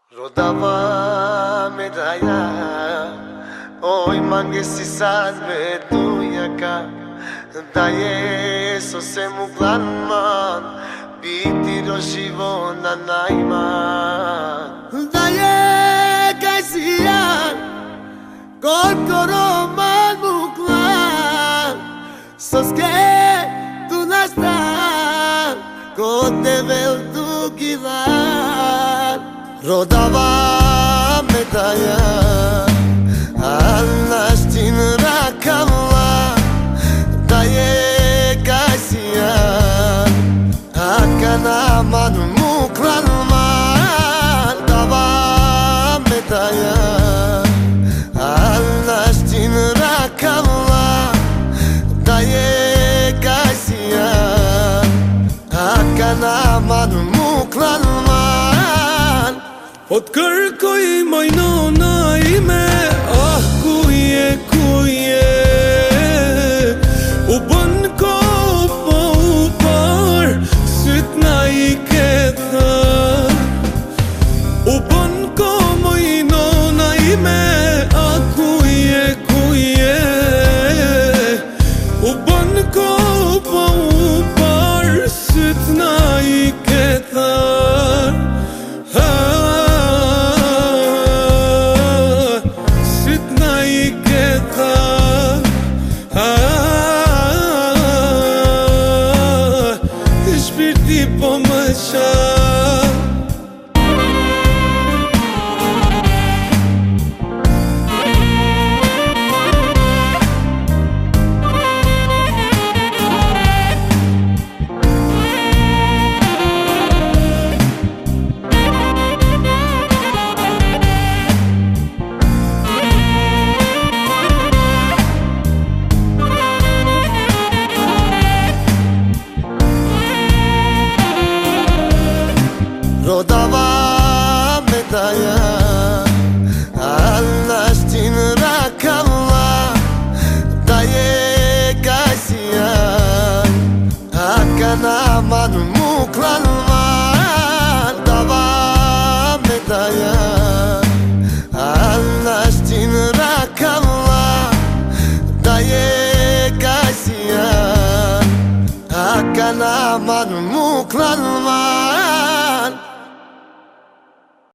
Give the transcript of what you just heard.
Rodava medalha, oi mangesi sad meduyaka, daje so se mu planman, biti do živona najman. Daje kaj sijan, koliko roman mu klan, soske tu nastan, kod devel dugi lan. Rodava medalja, anashtin rakavla, da je kasijan, akana man muklanman. Rodava medalja, anashtin rakavla, da je kasijan, akana man muklanman. Od kërkoj moj nona ime, ah ku je u bën ko po u par, syt na I ke thën. U bën ko moj nona ime, ah ku je u bën ko po u par, syt na I ke thën. Shpirti po më qa Rodava medalja, anashtin rakavla, da je kasijan, akana man muklanman. Rodava medalja, anashtin rakavla, da je kasijan, akana man muklanman.